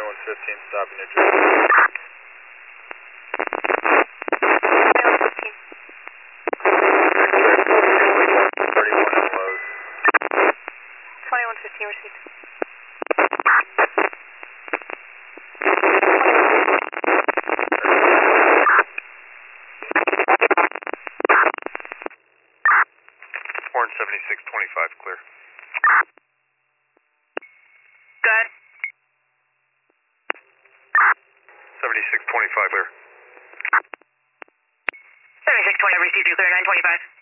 2115, stopping New Jersey. 31 and Lowe's. 2115 received. Horn 7625, clear. Good. 7625, clear. 7620 received you, clear 925.